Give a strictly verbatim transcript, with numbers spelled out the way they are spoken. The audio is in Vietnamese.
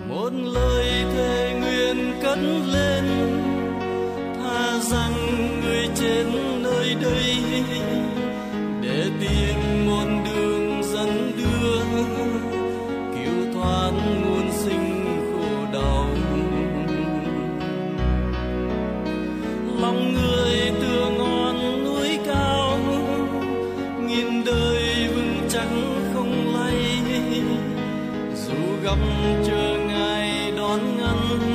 một lời thề nguyện cất lên, tha rằng người trên nơi đây để tìm một đường dẫn đưa, cứu thoát muôn sinh khổ đau. Lòng người tựa ngọn núi cao, nghìn đời vững chắc không lay, dù gặp trở ngại đón ngăn